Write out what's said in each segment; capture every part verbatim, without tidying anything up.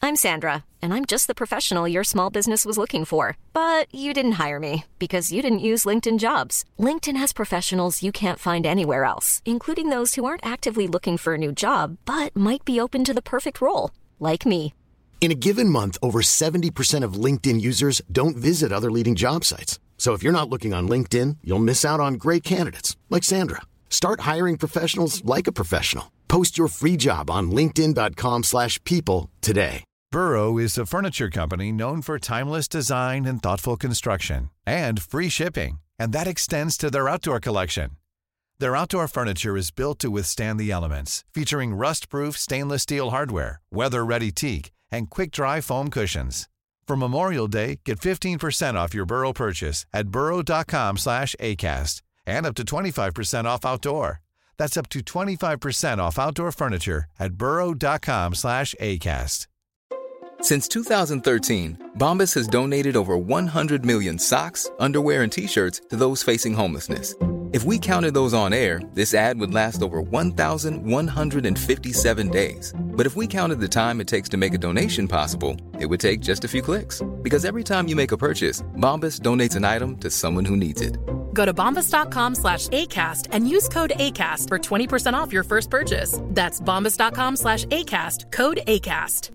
I'm Sandra, and I'm just the professional your small business was looking for. But you didn't hire me because you didn't use LinkedIn Jobs. LinkedIn has professionals you can't find anywhere else, including those who aren't actively looking for a new job, but might be open to the perfect role, like me. In a given month, over seventy percent of LinkedIn users don't visit other leading job sites. So if you're not looking on LinkedIn, you'll miss out on great candidates like Sandra. Start hiring professionals like a professional. Post your free job on linkedin.com slash people today. Burrow is a furniture company known for timeless design and thoughtful construction and free shipping, and that extends to their outdoor collection. Their outdoor furniture is built to withstand the elements, featuring rust-proof stainless steel hardware, weather-ready teak, and quick-dry foam cushions. For Memorial Day, get fifteen percent off your Burrow purchase at burrow.com slash ACAST and up to twenty-five percent off outdoor. That's up to twenty-five percent off outdoor furniture at burrow.com slash ACAST. Since two thousand thirteen, Bombas has donated over one hundred million socks, underwear, and T-shirts to those facing homelessness. If we counted those on air, this ad would last over one thousand one hundred fifty-seven days. But if we counted the time it takes to make a donation possible, it would take just a few clicks. Because every time you make a purchase, Bombas donates an item to someone who needs it. Go to bombas.com slash ACAST and use code ACAST for twenty percent off your first purchase. That's bombas.com slash ACAST, code ACAST.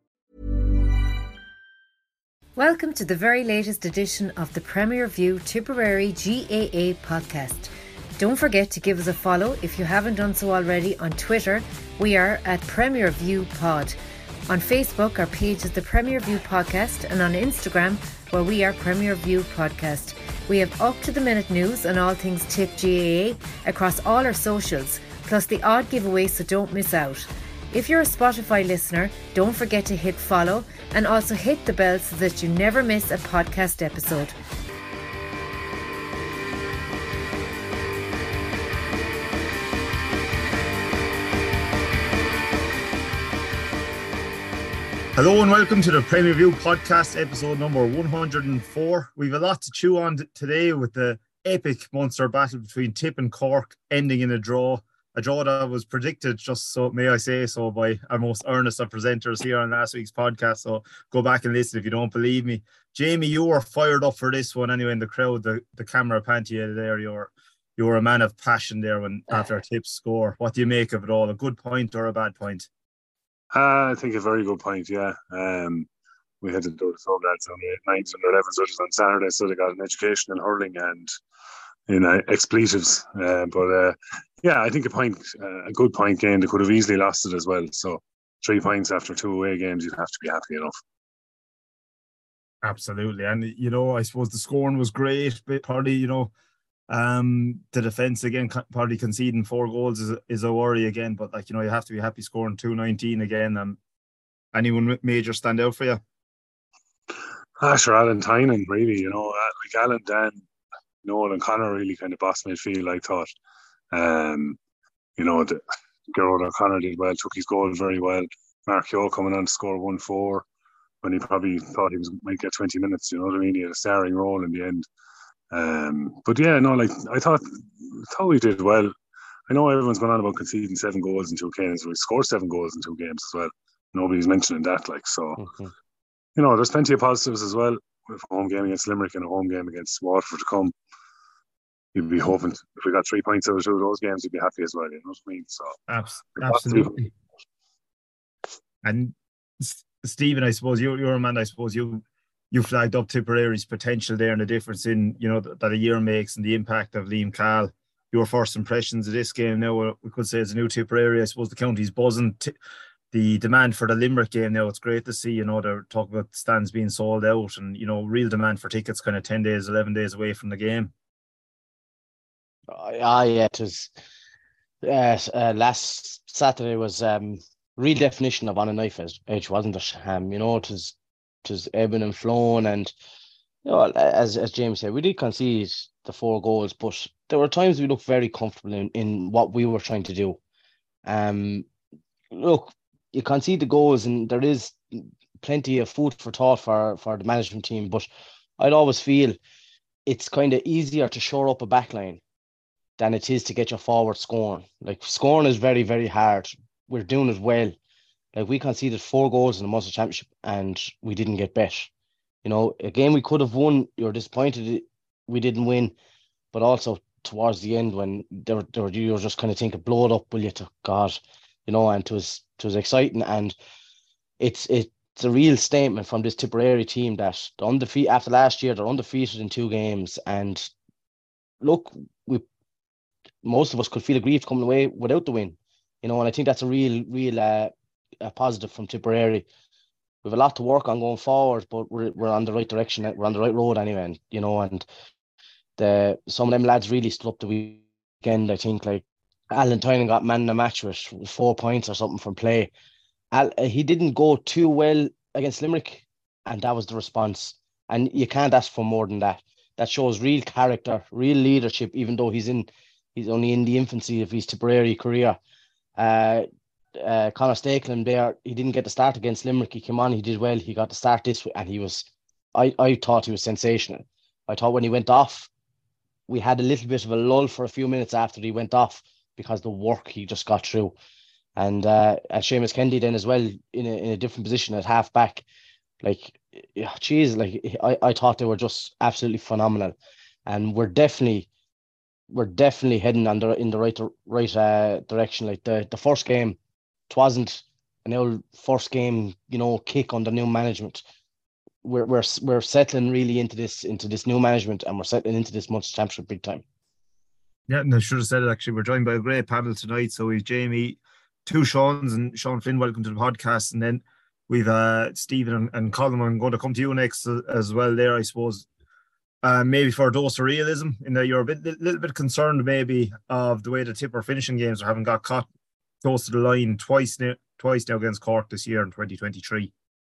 Welcome to the very latest edition of the Premier View Tipperary G A A podcast. Don't forget to give us a follow if you haven't done so already on Twitter. We are at Premier View Pod. On Facebook, our page is the Premier View Podcast, and on Instagram, where we are Premier View Podcast. We have up-to-the-minute news on all things Tip G A A across all our socials, plus the odd giveaway, so don't miss out. If you're a Spotify listener, don't forget to hit follow and also hit the bell so that you never miss a podcast episode. Hello and welcome to the Premier View podcast, episode number one hundred four. We've a lot to chew on t- today with the epic Munster battle between Tip and Cork ending in a draw. A draw that was predicted, just so may I say so, by our most earnest of presenters here on last week's podcast. So go back and listen if you don't believe me. Jamie, you were fired up for this one anyway in the crowd. The, the camera panted you there. You're you were a man of passion there when after Tip's score. What do you make of it all? A good point or a bad point? Uh, I think a very good point, yeah. Um, we had to do the sub lads on the nines and elevens judges on Saturday, so they got an education in hurling and in uh, expletives. Uh, but uh, yeah, I think a point, uh, a good point game. They could have easily lost it as well. So three points after two away games, you'd have to be happy enough. Absolutely. And, you know, I suppose the scoring was great, but probably, you know, um, the defence again, probably conceding four goals is, is a worry again. But, like, you know, you have to be happy scoring two nineteen again. Um, anyone major stand out for you? Ah, sure, Alan Tynan, really, you know, like Alan, Dan, Noel and Connor really kind of bossed midfield, I thought. Um, you know, the, Gerard O'Connor did well, took his goal very well. Mark Yo coming on to score one four when he probably thought he was might get twenty minutes, you know what I mean? He had a starring role in the end. Um, but yeah, no, like I thought, thought we did well. I know everyone's gone on about conceding seven goals in two games. We scored seven goals in two games as well. Nobody's mentioning that, like, so, mm-hmm. You know, there's plenty of positives as well. With a home game against Limerick and a home game against Waterford to come. You'd be hoping if we got three points out of two of those games, you'd be happy as well. You know what I mean? So absolutely. And Stephen, I suppose you're, you're a man. I suppose you you flagged up Tipperary's potential there and the difference in, you know, that, that a year makes and the impact of Liam Cahill. Your first impressions of this game now, we could say, as a new Tipperary, I suppose the county's buzzing. T- the demand for the Limerick game now, it's great to see, you know, they're talking about stands being sold out and, you know, real demand for tickets kind of ten days, eleven days away from the game. Ah, yeah, it was uh, uh, last Saturday was um, real definition of on a knife edge, wasn't it? Um, you know, it was it was ebbing and flowing, and you know, as as James said, we did concede the four goals, but there were times we looked very comfortable in, in what we were trying to do. Um, look, you concede the goals, and there is plenty of food for thought for for the management team, but I'd always feel it's kind of easier to shore up a backline than it is to get your forward scoring. Like, scoring is very, very hard. We're doing it well. Like, we conceded four goals in the Munster Championship and we didn't get bet. You know, a game we could have won, you're disappointed we didn't win, but also towards the end when they were, they were, you were just kind of thinking, blow it up, will you, to God, you know, and it was, it was exciting. And it's, it's a real statement from this Tipperary team that they're undefeated after last year, they're undefeated in two games. And look, we, most of us could feel aggrieved coming away without the win, you know, and I think that's a real, real, uh, a positive from Tipperary. We have a lot to work on going forward, but we're we're on the right direction. We're on the right road anyway, and, you know, and the some of them lads really stood up the weekend. I think, like, Alan Tynan got man in the match with four points or something from play. Al, he didn't go too well against Limerick, and that was the response. And you can't ask for more than that. That shows real character, real leadership, even though he's in he's only in the infancy of his Tipperary career. Uh, Uh, Conor Stakelin there, he didn't get the start against Limerick. He came on, he did well. He got the start this week, and he was, I, I thought he was sensational. I thought when he went off, we had a little bit of a lull for a few minutes after he went off because the work he just got through. And uh, and Seamus Kennedy then as well in a, in a different position at half back. Like, yeah, geez, like I, I thought they were just absolutely phenomenal. And we're definitely, we're definitely heading on the, in the right right uh, direction. Like the, the first game, it wasn't an old first game, you know, kick under new management. We're we're we're settling really into this into this new management, and we're settling into this Munster Championship big time. Yeah, and I should have said it actually. We're joined by a great panel tonight. So we've Jamie, two Seans, and Sean Flynn. Welcome to the podcast. And then we've uh, Stephen and, and Colin. I'm going to come to you next as well. There, I suppose. Uh, maybe for a dose of realism, in that you're a bit, little bit concerned maybe of the way the Tipper finishing games are having got caught close to the line twice now, twice now against Cork this year in twenty twenty-three.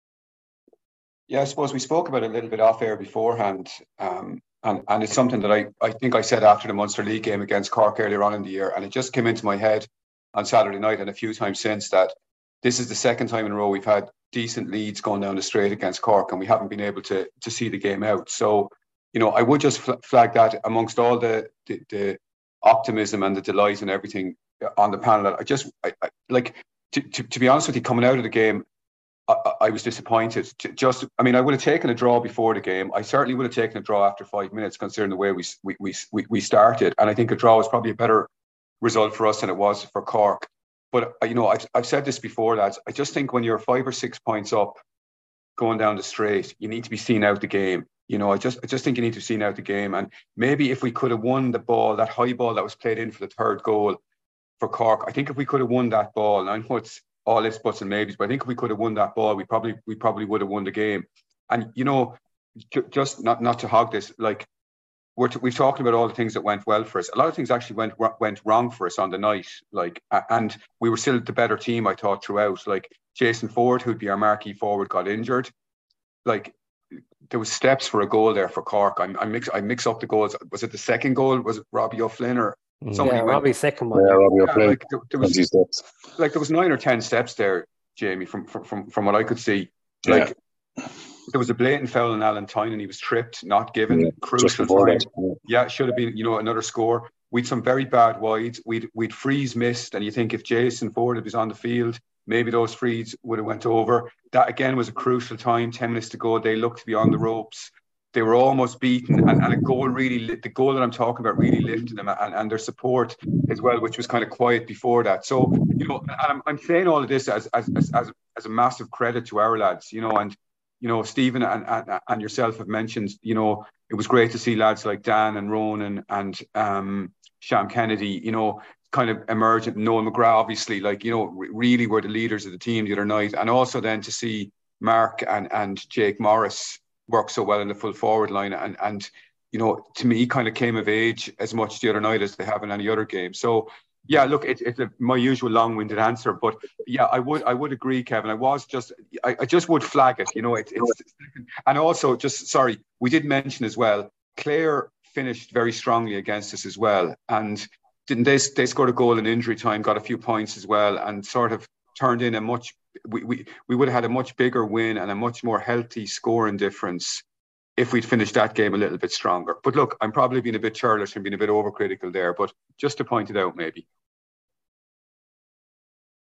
Yeah, I suppose we spoke about it a little bit off air beforehand, um, and and it's something that I, I think I said after the Munster League game against Cork earlier on in the year, and it just came into my head on Saturday night and a few times since that this is the second time in a row we've had decent leads going down the straight against Cork, and we haven't been able to to see the game out. So, you know, I would just flag that amongst all the the, the optimism and the delight and everything on the panel. I just, I, I, like, to, to, to be honest with you, coming out of the game, I, I was disappointed. Just, I mean, I would have taken a draw before the game. I certainly would have taken a draw after five minutes, considering the way we we we we started. And I think a draw was probably a better result for us than it was for Cork. But, you know, I've, I've said this before, lads. I just think when you're five or six points up going down the straight, you need to be seen out the game. You know, I just I just think you need to see out the game. And maybe if we could have won the ball, that high ball that was played in for the third goal for Cork, I think if we could have won that ball, and I know it's all ifs, buts and maybes, but I think if we could have won that ball, we probably we probably would have won the game. And, you know, just not, not to hog this, like, we're t- we've talked about all the things that went well for us. A lot of things actually went went wrong for us on the night, like, and we were still the better team, I thought, throughout. Like, Jason Ford, who'd be our marquee forward, got injured. Like, there was steps for a goal there for Cork. I, I mix I mix up the goals. Was it the second goal? Was it Robbie O'Flynn or somebody? Yeah, went, Robbie's second one. Yeah, Robbie O'Flynn. Yeah, like there, there was steps. Like there was nine or ten steps there, Jamie, from from from what I could see. Like, yeah. There was a blatant foul on Alan Tynan. He was tripped, not given, yeah, crucial time. That, yeah. yeah, should have been, you know, another score. We'd some very bad wides. We'd we'd frees missed, and you think if Jason Ford was on the field, maybe those frees would have went over. That again was a crucial time. Ten minutes to go. They looked to be on the ropes. They were almost beaten, and, and a goal really, the goal that I'm talking about really lifted them, and, and their support as well, which was kind of quiet before that. So, you know, and I'm, I'm saying all of this as as as as, as a massive credit to our lads, you know, and. You know, Stephen and, and and yourself have mentioned, you know, it was great to see lads like Dan and Ronan and um, Sham Kennedy, you know, kind of emergent. Noel McGrath, obviously, like, you know, really were the leaders of the team the other night. And also then to see Mark and, and Jake Morris work so well in the full forward line. And, and you know, to me, kind of came of age as much the other night as they have in any other game. So, yeah, look, it, it's a, my usual long-winded answer, but yeah, I would I would agree, Kevin. I was just I, I just would flag it, you know. It, it's and also just sorry, we did mention as well. Clare finished very strongly against us as well, and didn't they? They scored a goal in injury time, got a few points as well, and sort of turned in a much. We we we would have had a much bigger win and a much more healthy scoring difference if we'd finished that game a little bit stronger. But look, I'm probably being a bit churlish and being a bit overcritical there, but just to point it out, maybe.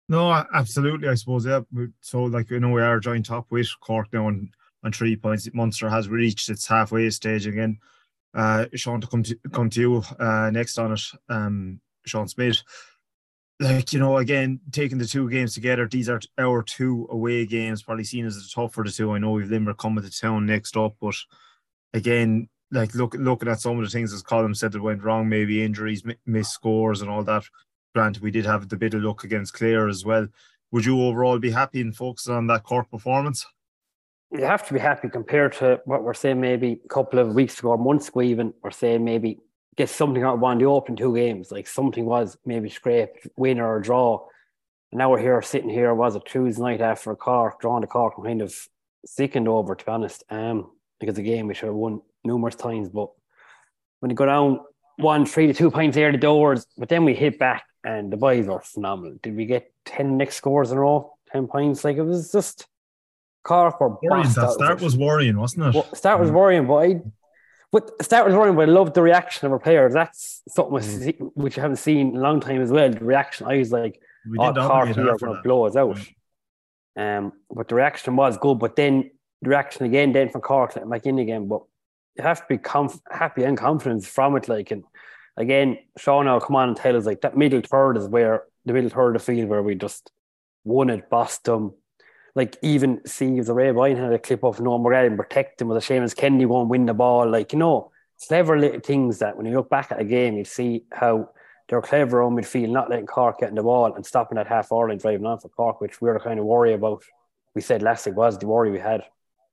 No, absolutely. I suppose, yeah. So, like, you know, we are joint top with Cork now on, on three points. Munster has reached its halfway stage again. Uh, Sean, to come to come to you uh, next on it, um, Sean Smith. Like, you know, again, taking the two games together, these are our two away games, probably seen as the tougher of the two. I know we've Limerick coming to town next up, but again, like look looking at some of the things as Colin said that went wrong, maybe injuries, missed scores, and all that. Granted, we did have the bit of luck against Clare as well. Would you overall be happy and focused on that Cork performance? You have to be happy compared to what we're saying maybe a couple of weeks ago, or months ago even. We're saying maybe get something out of one of the opening two games. Like something was maybe scraped, win or a draw. And now we're here, sitting here, was it Tuesday night after a Cork, drawing the Cork, I'm kind of sickened over, to be honest. Um, because the game we should have won numerous times. But when you go down one, three to two points there the doors, but then we hit back and the boys were phenomenal. Did we get ten next scores in a row? ten points? Like, it was just Cork were worrying. That start was worrying, wasn't it? Well, start was worrying, but I but start was worrying, but I loved the reaction of our players. That's something mm. which I haven't seen in a long time as well. The reaction, I was like, we oh, Cork here are going to blow us out. Mm. Um, but the reaction was good. But then the reaction again, then from Cork, let back in again. But you have to be conf- happy and confident from it. Like, and again, Sean will come on and tell us like that middle third is where the middle third of the field where we just won it, bossed them. Like, even see if the Ray Bryan had a clip of Noah Morgan and protect him with a Seamus Kennedy go and win the ball. Like, you know, clever little things that when you look back at a game, you see how they're clever on midfield, not letting Cork get in the ball and stopping that half hour line driving on for Cork, which we were kind of worried about. We said last week was the worry we had.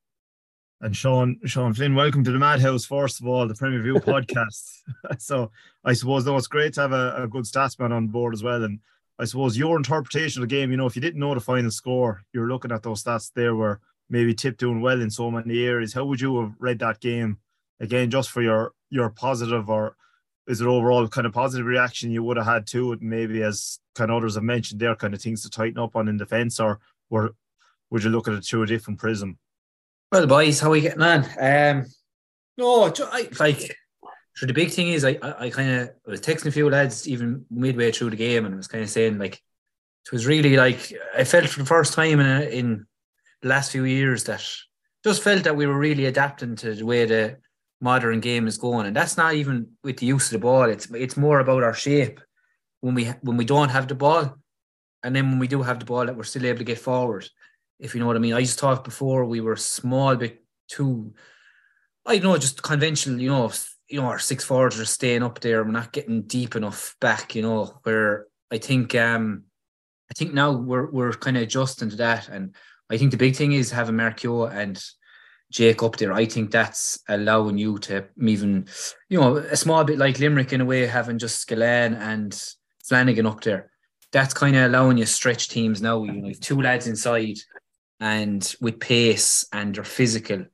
And Sean, Sean Flynn, welcome to the Madhouse, first of all, the Premier View podcast. So I suppose, though, it's great to have a, a good statsman on board as well. And I suppose your interpretation of the game, you know, if you didn't know the final score, you're looking at those stats there where maybe Tip doing well in so many areas. How would you have read that game? Again, just for your your positive, or is it overall kind of positive reaction you would have had to it? Maybe, as kind of others have mentioned, there kind of things to tighten up on in defence, or were, would you look at it through a different prism? Well, boys, how are we getting on? Um, no, I, like, so the big thing is, I, I, I kind of was texting a few lads even midway through the game, and I was kind of saying, like, it was really like, I felt for the first time in, in the last few years that just felt that we were really adapting to the way the modern game is going, and that's not even with the use of the ball. It's it's more about our shape when we when we don't have the ball, and then when we do have the ball, that we're still able to get forward. If you know what I mean. I just thought before we were a small bit too, I don't know, just conventional, you know, you know, our six forwards are staying up there. We're not getting deep enough back, you know, where I think, um, I think now we're, we're kind of adjusting to that. And I think the big thing is having Marcio and Jake up there. I think that's allowing you to even, you know, a small bit like Limerick in a way, having just Scallan and Flanagan up there. That's kind of allowing you to stretch teams now. You know, you have two lads inside, and with pace, and they're physical,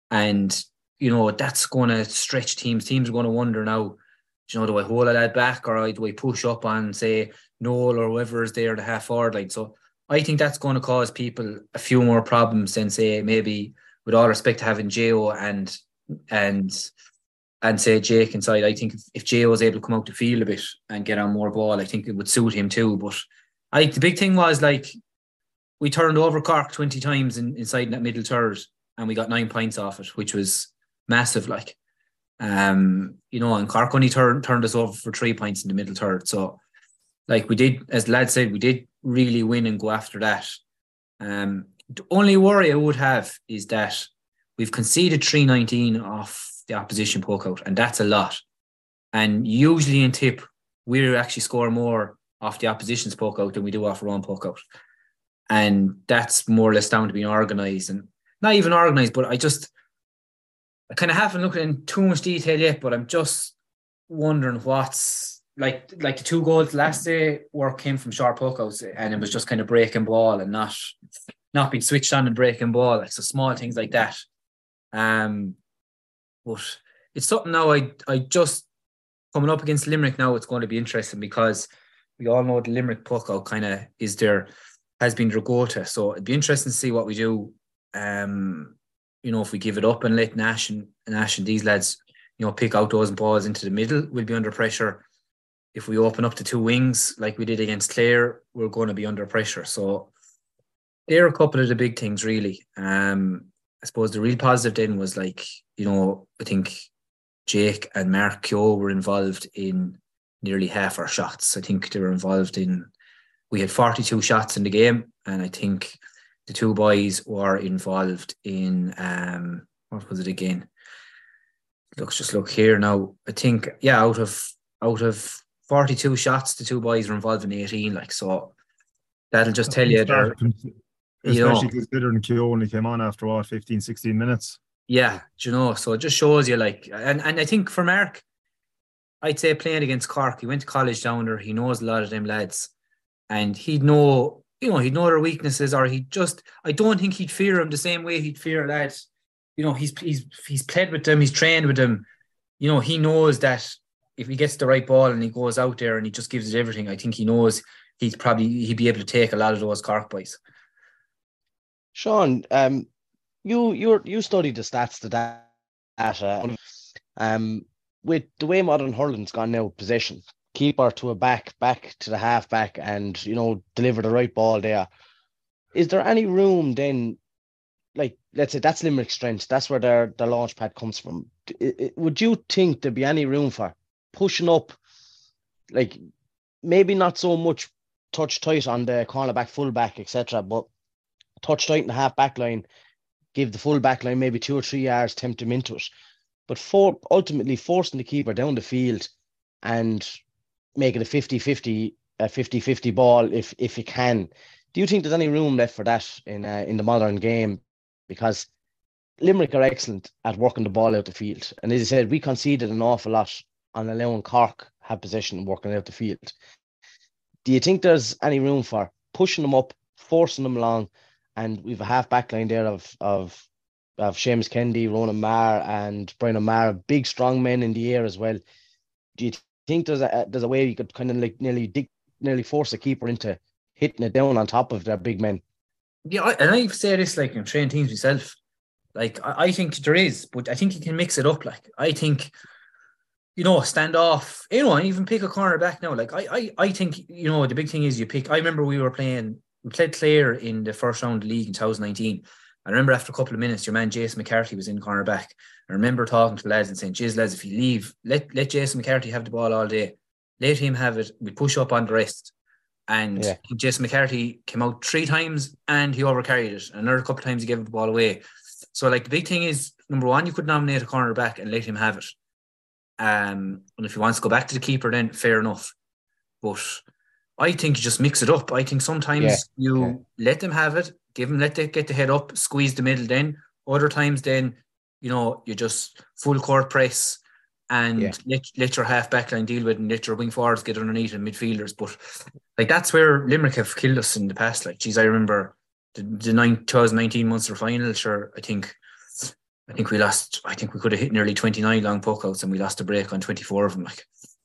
and you know that's going to stretch teams. Teams are going to wonder now, you know, do I hold a lad back, or do I push up on, say, Noel or whoever is there, the half forward line? So I think that's going to cause people a few more problems than, say, maybe, with all respect to having J-O and and and say Jake inside. I think if, if J-O was able to come out the field a bit and get on more ball, I think it would suit him too. But I think the big thing was, like, we turned over Cork twenty times in, inside that middle third, and we got nine points off it, which was massive. Like, um, you know, and Cork only turned turned us over for three points in the middle third. So, like, we did, as the lad said, we did really win and go after that. Um, the only worry I would have is that we've conceded three nineteen off the opposition poke out, and that's a lot. And usually in Tip, we actually score more off the opposition's poke out than we do off our own poke out. And that's more or less down to being organised, and not even organised, but I just, I kind of haven't looked in too much detail yet, but I'm just wondering what's, like, like the two goals last day were came from short pokeouts, and it was just kind of breaking ball and not, not being switched on and breaking ball. Like, so small things like that. Um, but it's something now I, I just, coming up against Limerick now, it's going to be interesting because we all know the Limerick pokeout kind of is there, has been their go-to. So it'd be interesting to see what we do. Um, you know, if we give it up and let Nash and Nash and these lads, you know, pick out those balls into the middle, we'll be under pressure. if we open up the two wings like we did against Clare, we're going to be under pressure. So there are a couple of the big things, really. Um, I suppose the real positive then was like, you know, I think Jake and Mark Keogh were involved in nearly half our shots. I think they were involved in, we had forty-two shots in the game, and I think the two boys were involved in, um, what was it again? Let's just look here now. I think, yeah, out of out of forty-two shots, the two boys were involved in eighteen. Like, so that'll just tell you they're, especially you know, considering Keogh only came on after what, fifteen, sixteen minutes. Yeah, do you know, so it just shows you like, and, and I think for Mark, I'd say playing against Cork, he went to college down there, he knows a lot of them lads, and he'd know, you know, he'd know their weaknesses, or he'd just, I don't think he'd fear them the same way he'd fear lads. You know, he's he's he's played with them, he's trained with them. You know, he knows that if he gets the right ball and he goes out there and he just gives it everything, I think he knows he'd probably he'd be able to take a lot of those Cork boys. Sean, um, you you you studied the stats, the data. Um, with the way modern hurling's gone now, possession, keeper to a back, back to the half back, and you know, deliver the right ball there. Is there any room then? Like, let's say that's Limerick's strength. That's where their, their launch pad comes from. It, it, would you think there'd be any room for pushing up, like maybe not so much touch tight on the cornerback, fullback, et cetera, but touch tight in the half back line, give the full back line maybe two or three yards, tempt him into it, but for ultimately forcing the keeper down the field and make it a fifty-fifty, a fifty-fifty ball if if you can. Do you think there's any room left for that in uh, in the modern game? Because Limerick are excellent at working the ball out the field. And as I said, we conceded an awful lot on allowing Cork have possession and working out the field. Do you think there's any room for pushing them up, forcing them along? And we've a half back line there of of of Seamus Kennedy, Ronan Marr and Brian O'Mara, big strong men in the air as well. Do you think there's a there's a way you could kind of like nearly dig, nearly force a keeper into hitting it down on top of their big men? Yeah, and I've said this like in training teams myself. Like, I, I think there is, but I think you can mix it up. Like, I think, you know, stand off, you know, and even pick a corner back now. Like, I, I, I think, you know, the big thing is you pick. I remember we were playing, we played Clare in the first round of the league in twenty nineteen. I remember after a couple of minutes, your man Jason McCarthy was in corner back. I remember talking to the lads and saying, "Jeez, lads, if you leave, let let Jason McCarthy have the ball all day. Let him have it. We push up on the rest." And yeah. Jason McCarthy came out three times and he overcarried it. And another couple of times he gave the ball away. So, like, the big thing is, number one, you could nominate a corner back and let him have it. Um, and if he wants to go back to the keeper, then fair enough. But I think you just mix it up. I think sometimes yeah. you yeah. let them have it, give them, let them get the head up, squeeze the middle then. Other times then, you know, you just full court press and yeah. let, let your half back line deal with it and let your wing forwards get underneath and midfielders. But like, that's where Limerick have killed us in the past. Like, geez, I remember the, the nine, twenty nineteen Munster final. Sure, I think I think we lost. I think we could have hit nearly twenty-nine long puckouts and we lost a break on twenty-four of them. Like,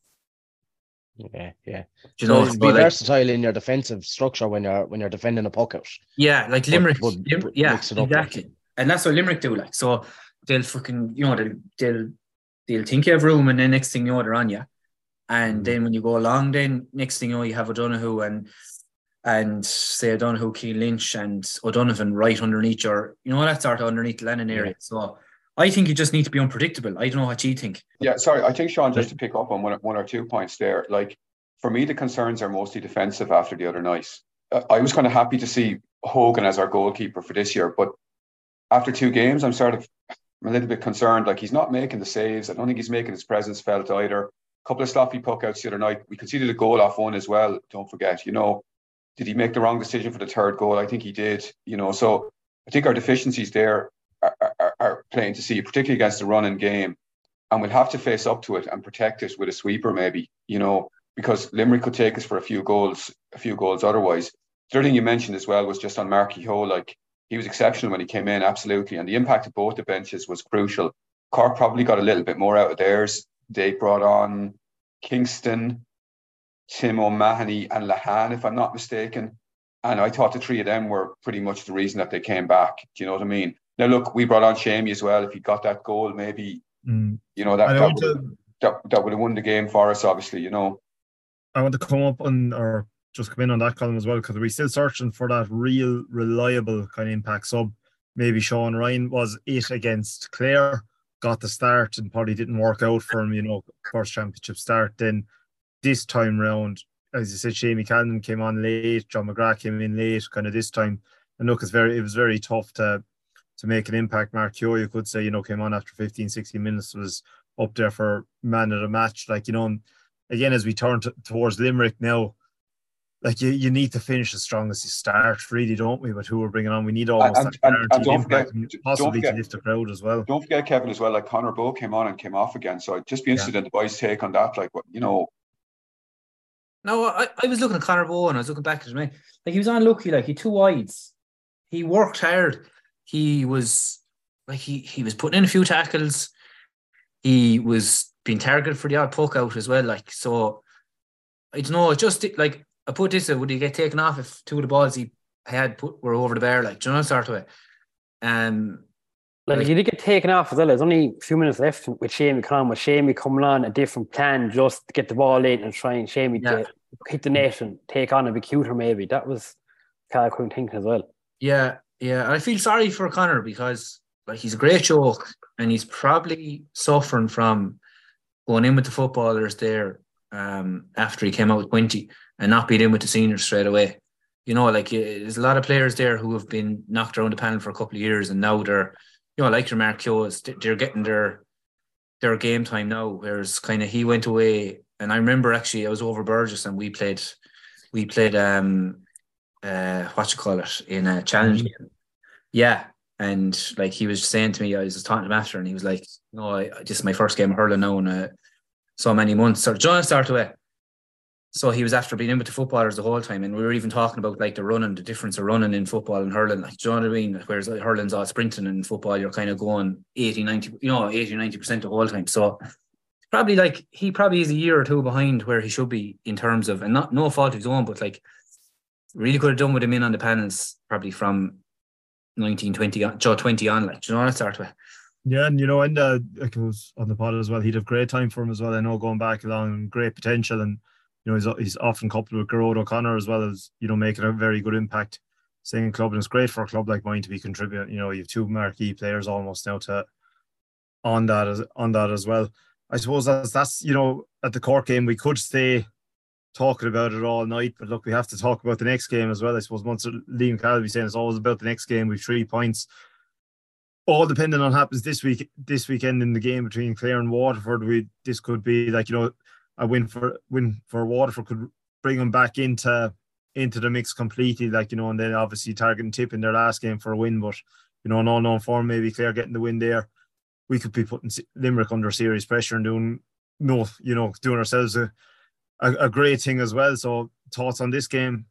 yeah, yeah. Do you know, so be like, versatile in your defensive structure when you're when you're defending a puckout. Yeah, like Limerick. But, but, Limerick yeah, exactly. Like. And that's what Limerick do. Like, so they'll fucking, you know, they'll they'll they'll think you have room, and then next thing you know, they're on you. And mm. then when you go along, then next thing you know, you have O'Donoghue and and say O'Donoghue, Keane Lynch, and O'Donovan right underneath your, you know, that sort of underneath the Lennon area. Yeah. So I think you just need to be unpredictable. I don't know what you think. Yeah, sorry, I think, Sean, just to pick up on one, one or two points there, like, for me, the concerns are mostly defensive after the other night. I was kind of happy to see Hogan as our goalkeeper for this year, but after two games, I'm sort of I'm a little bit concerned. Like, he's not making the saves. I don't think he's making his presence felt either. A couple of sloppy puckouts the other night. We conceded a goal off one as well, don't forget. You know, did he make the wrong decision for the third goal? I think he did. You know, so I think our deficiencies there are, are, are plain to see, particularly against the running game. And we'll have to face up to it and protect it with a sweeper maybe, you know, because Limerick could take us for a few goals, a few goals otherwise. The other thing you mentioned as well was just on Mark Keogh. Like, he was exceptional when he came in, absolutely. And the impact of both the benches was crucial. Cork probably got a little bit more out of theirs. They brought on Kingston, Tim O'Mahony and Lahan, if I'm not mistaken. And I thought the three of them were pretty much the reason that they came back. Do you know what I mean? Now, look, we brought on Shamey as well. If he got that goal, maybe, mm. you know, that that would, to... that, that would have won the game for us, obviously, you know. I want to come up on, or just come in on that column as well, because we're still searching for that real, reliable kind of impact sub. Maybe Sean Ryan was it against Clare, got the start and probably didn't work out for him, you know, first championship start. Then this time round, as you said, Shamie Callan came on late, John McGrath came in late, kind of this time. And look, it's very, it was very tough to to make an impact. Mark Keogh, you could say, you know, came on after fifteen, sixteen minutes, was up there for man of the match. Like, you know, again, as we turn to, towards Limerick now, like you, you need to finish as strong as you start, really, don't we? But who we're bringing on, we need almost and, that and, guaranteed and don't impact, forget, possibly don't forget, to lift the crowd as well. Don't forget, Kevin, as well, like Conor Bowe came on and came off again. So I'd just be interested yeah. in the boys' take on that. Like, what, you know. No, I, I was looking at Conor Bowe and I was looking back at him. Like, he was unlucky, like, he two wides. He worked hard. He was, like, he, he was putting in a few tackles. He was being targeted for the odd poke out as well. Like, so, I don't know, it just, like, I put this, would he get taken off if two of the balls he had put were over the bar, like, do you know, sort of way? Um, like, like, he did get taken off as well. There's only a few minutes left with Shamie coming on, with Shamie coming on a different plan just to get the ball in and try and Shamie yeah. to hit the net and take on a big cuter maybe. That was Carl Quinn thinking as well. Yeah, yeah. And I feel sorry for Conor because, like, he's a great joke and he's probably suffering from going in with the footballers there um, after he came out with twenty and not being in with the seniors straight away. You know, like, there's a lot of players there who have been knocked around the panel for a couple of years and now they're, you know, like your Mark Keogh's, they're getting their their game time now, whereas kind of he went away. And I remember actually I was over Burgess and we played, we played, um, uh, what you call it, in a challenge game. Mm-hmm. Yeah. And like he was saying to me, I was just talking to him after and he was like, no, I, this is my first game of hurling now in uh, so many months. So John started away. So he was after being in with the footballers the whole time. And we were even talking about like the running, the difference of running in football and hurling. Like, do you know what I mean? Whereas like, hurling's all sprinting and in football, you're kind of going eighty, ninety, you know, eighty, ninety percent the whole time. So probably like, he probably is a year or two behind where he should be in terms of, and not no fault of his own, but like really could have done with him in on the panels probably from nineteen, twenty on, twenty on, like, do you know what I start with? Yeah, and you know, and uh, like it was on the pod as well, he'd have great time for him as well. I know going back along, great potential, and you know, he's he's often coupled with Gearóid O'Connor as well as, you know, making a very good impact staying in club. And it's great for a club like mine to be contributing. You know, you have two marquee players almost now to on that as on that as well. I suppose that's that's you know, at the Cork game we could stay talking about it all night, but look, we have to talk about the next game as well. I suppose once Liam Carroll be saying it's always about the next game. We've three points. All depending on what happens this week, this weekend in the game between Clare and Waterford. We this could be like, you know, a win for win for Waterford could bring them back into into the mix completely. Like, you know, and then obviously targeting Tip in their last game for a win, but you know, in all known form, maybe Clare getting the win there, we could be putting Limerick under serious pressure and doing no, you know, doing ourselves a a, a great thing as well. So thoughts on this game?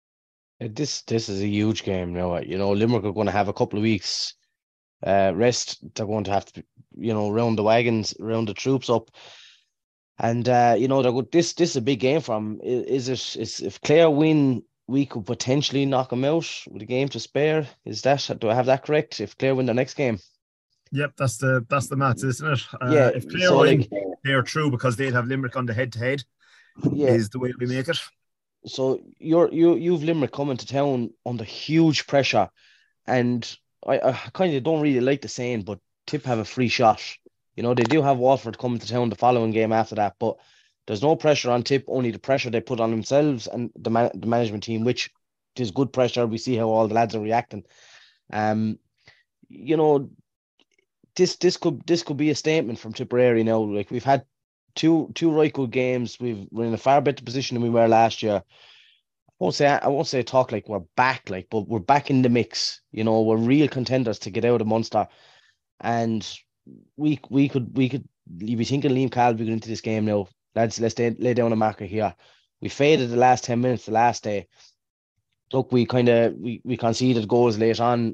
This this is a huge game now. You know, Limerick are going to have a couple of weeks uh, rest. They're going to have to, you know, round the wagons, round the troops up. And, uh, you know, they're good. This this is a big game for them. Is, is it, is, if Clare win, we could potentially knock them out with a game to spare. Is that, do I have that correct? If Clare win the next game? Yep, that's the that's the maths, isn't it? Uh, yeah. If Clare so win, like, they're true because they'd have Limerick on the head-to-head. Yeah. Is the way we make it. So you're, you, you've Limerick coming to town under huge pressure. And I, I kind of don't really like the saying, but Tip have a free shot. You know, they do have Waterford coming to town the following game after that, but there's no pressure on Tip, only the pressure they put on themselves and the man, the management team, which is good pressure. We see how all the lads are reacting. Um, you know, this this could this could be a statement from Tipperary now. Like, we've had two two right good games. We've we're in a far better position than we were last year. I won't say I won't say talk like we're back, like, but we're back in the mix. You know, we're real contenders to get out of Munster, and we we could we could you'd be thinking Liam Calvi going into this game now. Lads, let's lay, lay down a marker here. We faded the last ten minutes the last day. Look, we kind of we, we conceded goals late on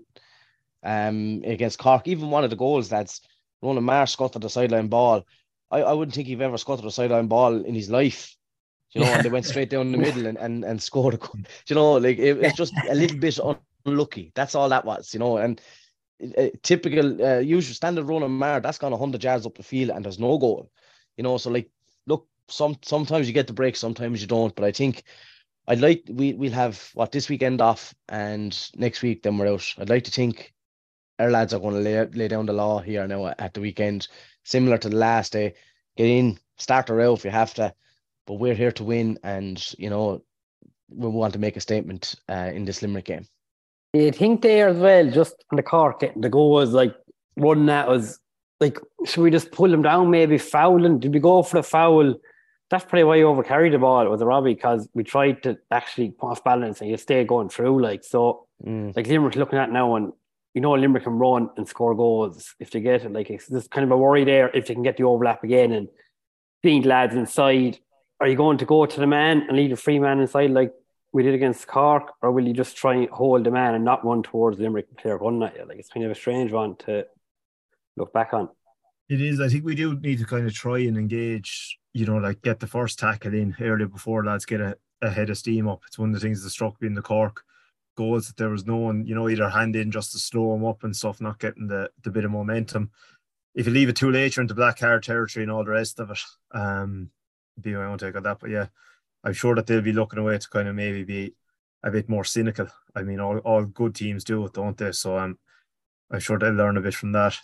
um against Cork. Even one of the goals, that's Ronan Marsh scuttled the sideline ball. I, I wouldn't think he'd ever scuttled a sideline ball in his life. You know, yeah. And they went straight down the middle and, and, and scored a goal. You know, like it, it's just a little bit unlucky. That's all that was, you know, and Uh, typical uh, usual standard Ronan Marr, that's gone one hundred yards up the field and there's no goal, you know. So like, look, some sometimes you get the break, sometimes you don't. But I think I'd like we we'll have what this weekend off, and next week then we're out. I'd like to think our lads are going to lay lay down the law here now at the weekend, similar to the last day. Get in, start the row if you have to, but we're here to win, and you know we want to make a statement uh, in this Limerick game. You think there as well, just on the Cork getting the goals, like one that was like, should we just pull them down, maybe fouling? Did we go for the foul? That's probably why you overcarried the ball with the Robbie, because we tried to actually put off balance and you stay going through. Like, so, mm. like Limerick looking at now, and you know Limerick can run and score goals if they get it. Like, it's just kind of a worry there if they can get the overlap again and beat lads inside. Are you going to go to the man and leave the free man inside like we did against Cork, or will you just try and hold the man and not run towards the Limerick player running at you? Like, it's kind of a strange one to look back on. It is. I think we do need to kind of try and engage, you know, like get the first tackle in early before lads get a, a head of steam up. It's one of the things that struck me in the Cork goals, that there was no one, you know, either hand in just to slow them up and stuff, not getting the, the bit of momentum. If you leave it too late, you're into black card territory and all the rest of it. Um, be my own take on that. But yeah, I'm sure that they'll be looking away to kind of maybe be a bit more cynical. I mean, all, all good teams do it, don't they? So um, I'm sure they'll learn a bit from that.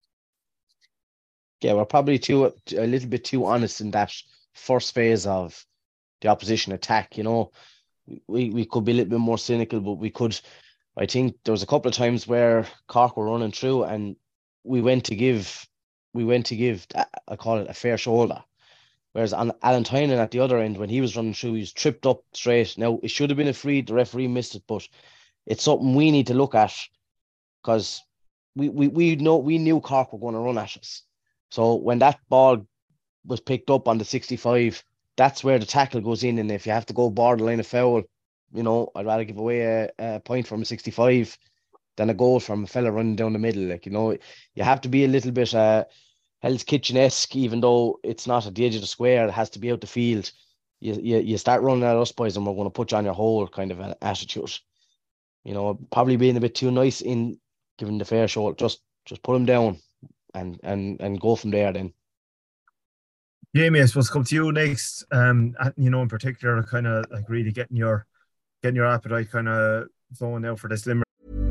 Yeah, we're probably too a little bit too honest in that first phase of the opposition attack. You know, we, we could be a little bit more cynical, but we could. I think there was a couple of times where Cork were running through, and we went to give, we went to give, I call it a fair shoulder. Whereas on Alan Tynan at the other end, when he was running through, he was tripped up straight. Now, it should have been a free. The referee missed it, but it's something we need to look at, because we, we, we know we knew Cork were going to run at us. So when that ball was picked up on the sixty-five, that's where the tackle goes in. And if you have to go borderline a foul, you know, I'd rather give away a, a point from a sixty-five than a goal from a fella running down the middle. Like, you know, you have to be a little bit uh, Hell's Kitchen-esque, even though it's not at the edge of the square. It has to be out the field. You, you, you start running at us, boys, and we're going to put you on your hole kind of an attitude. You know, probably being a bit too nice in giving the fair show. Just, just put them down. And, and and go from there then. Jamie, I suppose come to you next. Um, you know, in particular, kind of like really getting your getting your appetite kind of flowing out for this Limerick.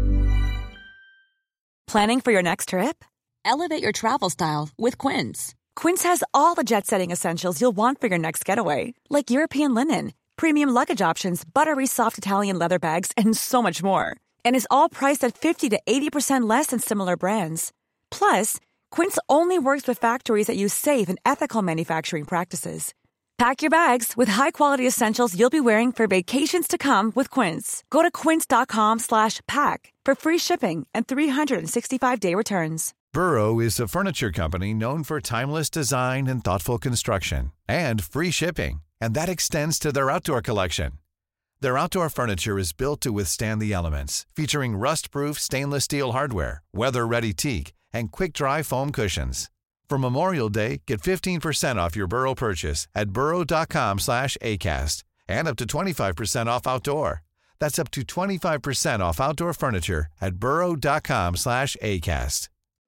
Planning for your next trip? Elevate your travel style with Quince. Quince has all the jet-setting essentials you'll want for your next getaway, like European linen, premium luggage options, buttery soft Italian leather bags, and so much more. And is all priced at fifty to eighty percent less than similar brands. Plus, Quince only works with factories that use safe and ethical manufacturing practices. Pack your bags with high-quality essentials you'll be wearing for vacations to come with Quince. Go to quince.com slash pack for free shipping and three sixty-five day returns. Burrow is a furniture company known for timeless design and thoughtful construction, and free shipping, and that extends to their outdoor collection. Their outdoor furniture is built to withstand the elements, featuring rust-proof stainless steel hardware, weather-ready teak, and quick-dry foam cushions. For Memorial Day, get fifteen percent off your Burrow purchase at burrow.com slash ACAST and up to twenty-five percent off outdoor. That's up to twenty-five percent off outdoor furniture at burrow.com slash ACAST.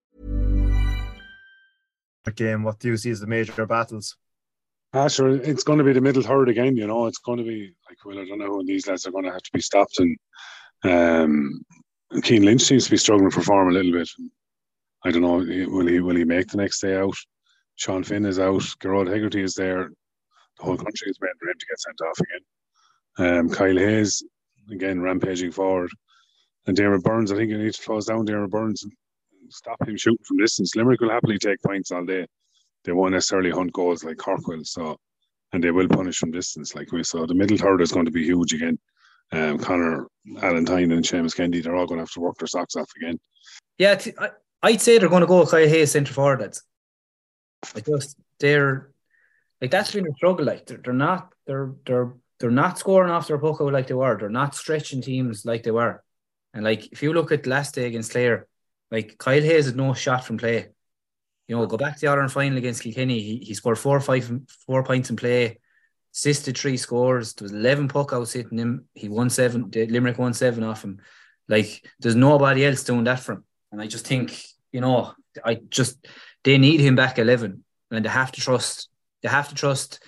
Game, what do you see as the major battles? Ah, sure, it's going to be the middle third again, you know. It's going to be, like, well, I don't know when these lads are going to have to be stopped. And um, Cian Lynch seems to be struggling for form a little bit. I don't know, will he will he make the next day out? Sean Finn is out. Gerard Hegarty is there. The whole country is waiting for him to get sent off again. Um, Kyle Hayes, again, rampaging forward. And Darren Burns, I think you need to close down Darren Burns and stop him shooting from distance. Limerick will happily take points all day. They won't necessarily hunt goals like Cork will, so, and they will punish from distance like we saw. The middle third is going to be huge again. Um, Connor, Alan Tynan and Seamus Kennedy, they're all going to have to work their socks off again. Yeah, t- I- I'd say they're going to go Kyle Hayes centre forward. That's like just they're like that's been a struggle. Like they're, they're not they're they're they're not scoring off their puck out like they were. They're not stretching teams like they were. And like if you look at last day against Clare, like Kyle Hayes had no shot from play. You know, go back to the All-Ireland final against Kilkenny. He he scored four five four points in play, assisted three scores. There was eleven puck outs hitting him. He won seven. Limerick won seven off him. Like there's nobody else doing that for him. And I just think, you know, I just they need him back eleven, and they have to trust. They have to trust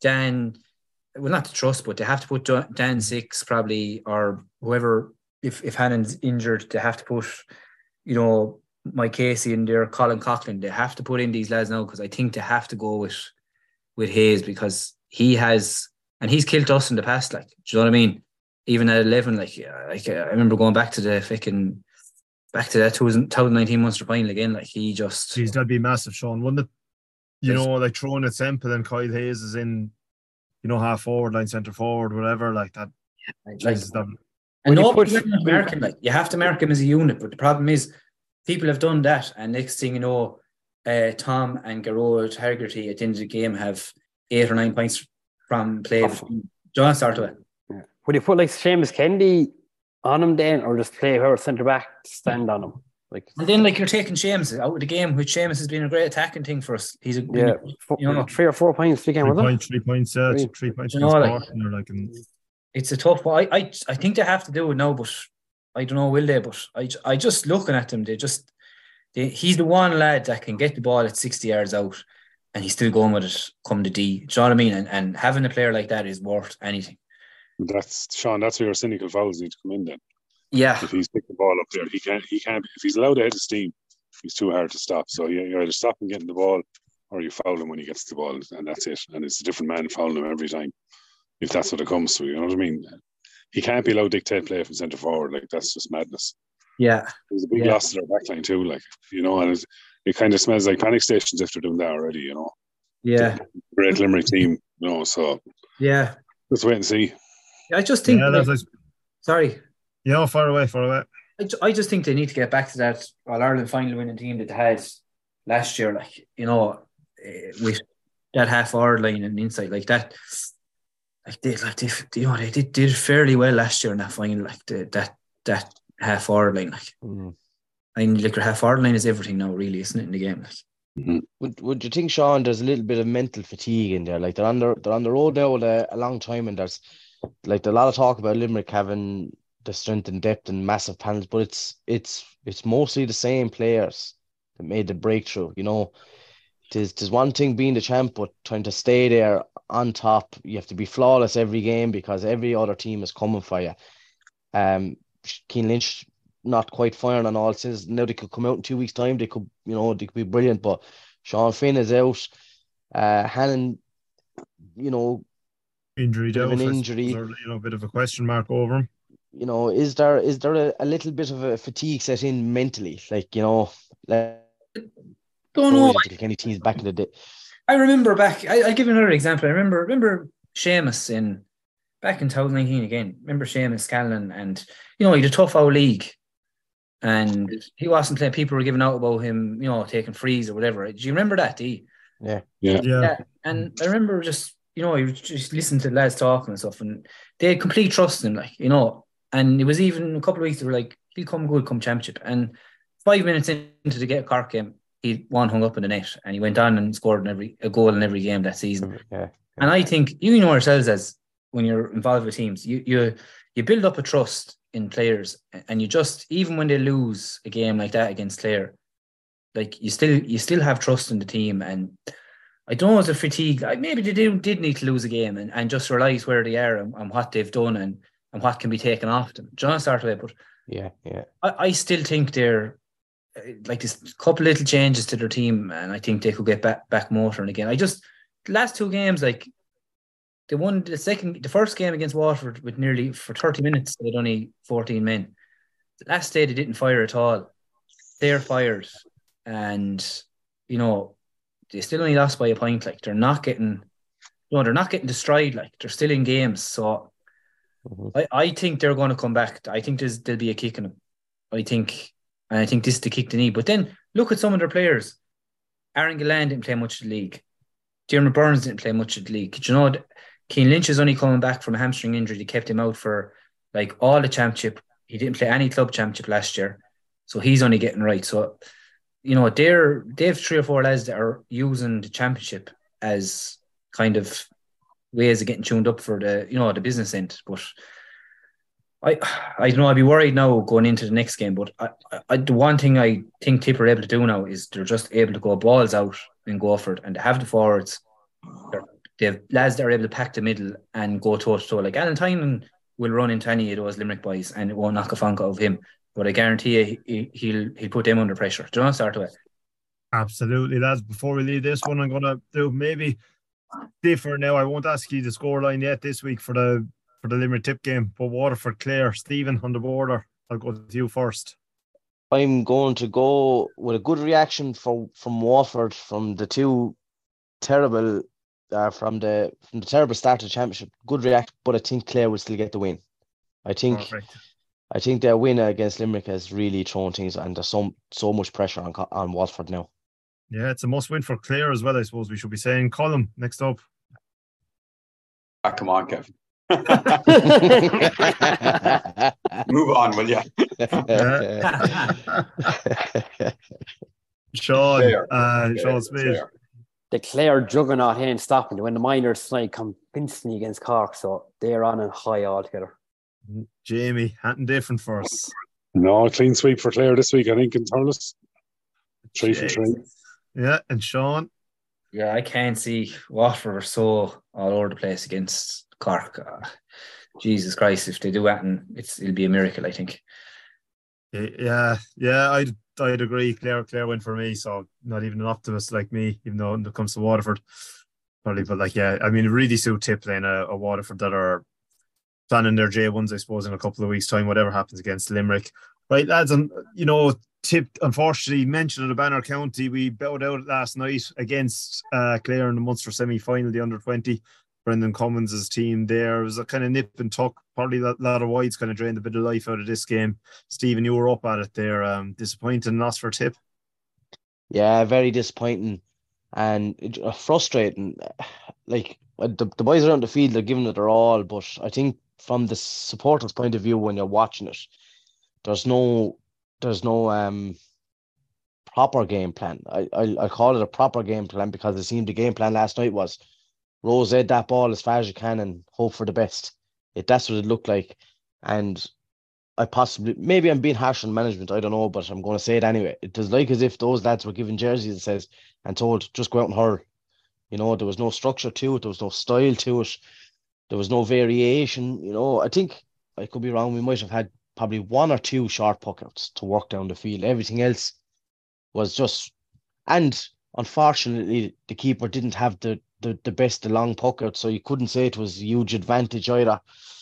Dan, well, not to trust, but they have to put Dan six probably, or whoever. If if Hannon's injured, they have to put, you know, Mike Casey in there, Colin Coughlin. They have to put in these lads now because I think they have to go with with Hayes because he has, and he's killed us in the past. Like, do you know what I mean? Even at eleven, like, like I remember going back to the fucking back to that twenty nineteen Munster final again. Like, he just, jeez, that'd be massive, Sean, wouldn't it? You know, like throwing at Semple and Kyle Hayes is in, you know, half forward line, centre forward, whatever, like that. Like, Jesus, that and no, put, mark him, like, you have to mark him as a unit, but the problem is people have done that, and next thing you know, uh, Tom and Gerard Hegarty at the end of the game have eight or nine points from play. John Sartwell. Yeah. Would you put like Seamus Kennedy on him then, or just play whoever centre back to stand on him? Like, and then like you're taking Seamus out of the game, which Seamus has been a great attacking thing for us. He's a yeah, you know, three or four points. Three, three, point, three points, yeah, three, three points. You know, like, like in... it's a tough one. I, I I think they have to do it now, but I don't know, will they? But I, I just looking at them, they just they, he's the one lad that can get the ball at sixty yards out, and he's still going with it come to D. Do you know what I mean? And and having a player like that is worth anything. That's Sean. That's where your cynical fouls need to come in then. Yeah, if he's picking the ball up there, he can't. He can't. If he's allowed to head of steam, he's too hard to stop. So you you either stop him getting the ball, or you foul him when he gets the ball, and that's it. And it's a different man fouling him every time, if that's what it comes to. You know what I mean? He can't be allowed to dictate play from centre forward. Like, that's just madness. Yeah, there's a big yeah. loss to their backline too. Like, you know, and it, it kind of smells like panic stations if they're doing that already. You know. Yeah. Great Limerick team. You know, so yeah, let's wait and see. I just think. Yeah, like, like, sorry. Yeah, far away, far away. I, I just think they need to get back to that All Ireland final winning team that they had last year. Like, you know, with that half forward line and inside like that. Like they, like they, you know, they did, did fairly well last year in that final. Like the, that that half forward line. Like, mm. I mean, like your half forward line is everything now, really, isn't it, in the game? Like, mm-hmm. Would Would you think, Sean, there's a little bit of mental fatigue in there? Like they're on the they're on the road now a, a long time, and there's like a lot of talk about Limerick having the strength and depth and massive panels, but it's it's it's mostly the same players that made the breakthrough. You know, there's there's one thing being the champ, but trying to stay there on top. You have to be flawless every game because every other team is coming for you. Um, Cian Lynch not quite firing on all cylinders. Now they could come out in two weeks' time. They could, you know, they could be brilliant. But Sean Finn is out. Uh, Hannon, you know, injury, bit of an injury, or, you know, a bit of a question mark over him. You know, is there is there a, a little bit of a fatigue set in mentally? Like, you know, like, don't know. Like any teams back in the day. I remember back. I, I'll give you another example. I remember remember Seamus in back in twenty nineteen again. Remember Seamus Callan, and you know, he had a tough old league, and he wasn't playing. People were giving out about him, you know, taking frees or whatever. Do you remember that, D? Yeah, yeah, yeah. yeah. And I remember just, you know, you just listened to the lads talking and stuff, and they had complete trust in him, like, you know. And it was even a couple of weeks they were like, he'll come good, come championship. And five minutes into the get Cork game, he one hung up in the net, and he went on and scored in every a goal in every game that season. Yeah, yeah. And I think you know yourselves as when you're involved with teams, you you you build up a trust in players, and you just, even when they lose a game like that against Clare, like you still you still have trust in the team. And I don't know, as a fatigue, maybe they did, did need to lose a game and, and just realise where they are and, and what they've done and, and what can be taken off them. John started, but yeah, yeah. I, I still think they're like this couple little changes to their team, and I think they could get back back motoring again. I just the last two games, like they won the second, the first game against Waterford with nearly for thirty minutes. They had only fourteen men. The last day they didn't fire at all. They're fired, and you know they still only lost by a point. Like they're not getting, no, they're not getting destroyed. Like they're still in games. So mm-hmm. I, I think they're going to come back. I think there's there'll be a kick in them. I think, and I think this is the kick they need. But then look at some of their players. Aaron Gillan didn't play much of the league. Diarmaid Burns didn't play much of the league. Do you know, Cian Lynch is only coming back from a hamstring injury. They kept him out for like all the championship. He didn't play any club championship last year, so he's only getting right. So, you know, they're they have three or four lads that are using the championship as kind of ways of getting tuned up for the, you know, the business end. But I, I don't know. I'd be worried now going into the next game. But I, I, the one thing I think Tipper are able to do now is they're just able to go balls out and go for it, and they have the forwards. They're they have lads that are able to pack the middle and go toe to toe. Like Alan Tynan will run into any of those Limerick boys and it won't knock a funk out of him. But I guarantee you, he, he'll he'll put them under pressure. Do you want to start with it? Absolutely, lads. Before we leave this one, I'm going to do maybe differ now. I won't ask you the scoreline yet this week for the for the Limerick Tip game, but Waterford Clare. Stephen on the border. I'll go with you first. I'm going to go with a good reaction for, from Waterford from the two terrible uh, from the from the terrible start to the championship. Good reaction, but I think Clare will still get the win. I think Perfect. I think their win against Limerick has really thrown things, and there's so so much pressure on on Waterford now. Yeah, it's a must win for Clare as well, I suppose we should be saying. Colm, next up. Ah, come on, Kevin. Move on, will you? Sean, Clare. uh, Clare. Sean Smith. Clare. The Clare juggernaut ain't stopping. When the minors tonight convincingly against Cork, so they're on a high altogether. Jamie, something different for us. No, clean sweep for Clare this week, I think, in Thurles. Three for three. Yeah, and Sean? Yeah, I can't see Waterford are so all over the place against Cork. Uh, Jesus Christ, if they do that, and it's it'll be a miracle, I think. Yeah, yeah, I'd I'd agree. Clare, Clare win for me, so not even an optimist like me, even though when it comes to Waterford, probably. But like, yeah, I mean, it really suit Tip playing a, a Waterford that are planning their J ones, I suppose, in a couple of weeks' time, whatever happens against Limerick. Right, lads, and you know, Tip, unfortunately, mentioned at Banner County, we bowed out last night against uh, Clare in the Munster semi-final, the under twenty. Brendan Cummins' team there. It was a kind of nip and tuck. Probably a lot of wides kind of drained a bit of life out of this game. Stephen, you were up at it there. Um, disappointing loss for Tip. Yeah, very disappointing and uh, frustrating. Like the, the boys around the field, they're giving it their all, but I think from the supporters' point of view, when you're watching it, there's no, there's no um proper game plan. I, I I call it a proper game plan because it seemed the game plan last night was Rose head that ball as far as you can and hope for the best. It that's what it looked like, and I possibly maybe I'm being harsh on management. I don't know, but I'm going to say it anyway. It was like as if those lads were given jerseys that says and told just go out and hurl. You know, there was no structure to it. There was no style to it. There was no variation. You know, I think I could be wrong. We might have had probably one or two short puckouts to work down the field. Everything else was just, and unfortunately, the keeper didn't have the the, the best the long puckout, so you couldn't say it was a huge advantage either.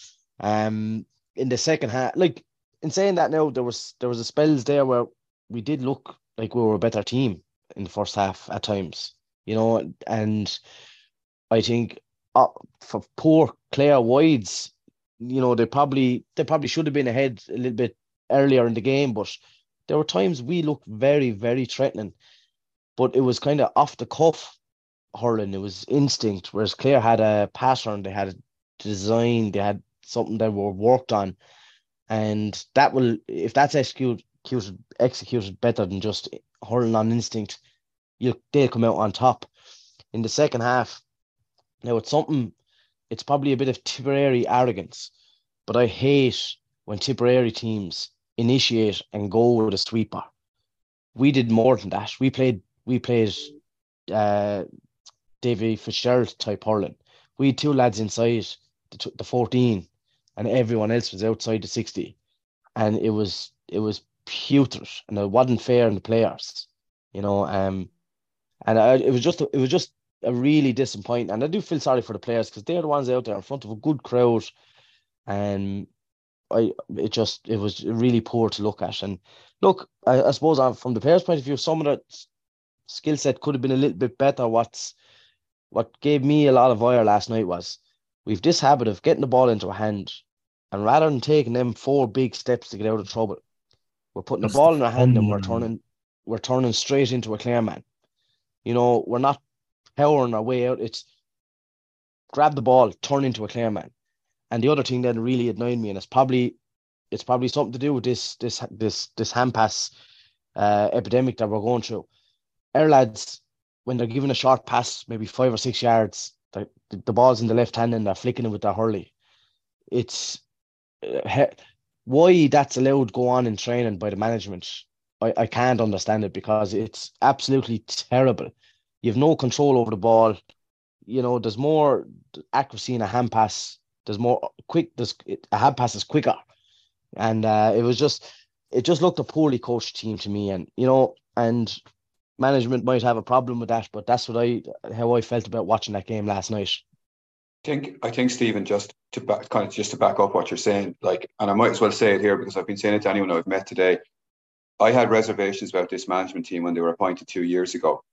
Um, in the second half, like in saying that now, there was there was a spells there where we did look like we were a better team in the first half at times, you know, and I think uh, for poor Clare wides, you know, they probably they probably should have been ahead a little bit earlier in the game, but there were times we looked very, very threatening, but it was kind of off the cuff hurling. It was instinct, whereas Clare had a pattern, they had a design, they had something that were worked on, and that will, if that's executed executed better than just hurling on instinct, you they'll come out on top. In the second half, now it's something, it's probably a bit of Tipperary arrogance, but I hate when Tipperary teams initiate and go with a sweeper. We did more than that. We played we played uh, Davy Fitzgerald type hurling. We had two lads inside the, the fourteen, and everyone else was outside the sixty, and it was it was putrid, and it wasn't fair on the players, you know. Um, and I, it was just it was just a really disappointing, and I do feel sorry for the players because they're the ones out there in front of a good crowd, and I it just it was really poor to look at. And look, I, I suppose from the players' point of view, some of the skill set could have been a little bit better. What's what gave me a lot of ire last night was we've this habit of getting the ball into a hand, and rather than taking them four big steps to get out of trouble, we're putting That's the ball in our hand and we're turning we're turning straight into a Clare man. You know, we're not powering our way out. It's grab the ball, turn into a Clare man. And the other thing that really annoyed me, and it's probably it's probably something to do with this this this this hand pass uh, epidemic that we're going through. Our lads, when they're given a short pass, maybe five or six yards, the, the ball's in the left hand and they're flicking it with their hurley. It's uh, why that's allowed to go on in training by the management. I, I can't understand it because it's absolutely terrible. You have no control over the ball. you know, there's more accuracy in a hand pass. There's more quick. There's a hand pass is quicker, and uh, it was just it just looked a poorly coached team to me. And you know, and management might have a problem with that, but that's what I how I felt about watching that game last night. I think I think Stephen, just to back, kind of just to back up what you're saying, like, and I might as well say it here because I've been saying it to anyone I've met today. I had reservations about this management team when they were appointed two years ago.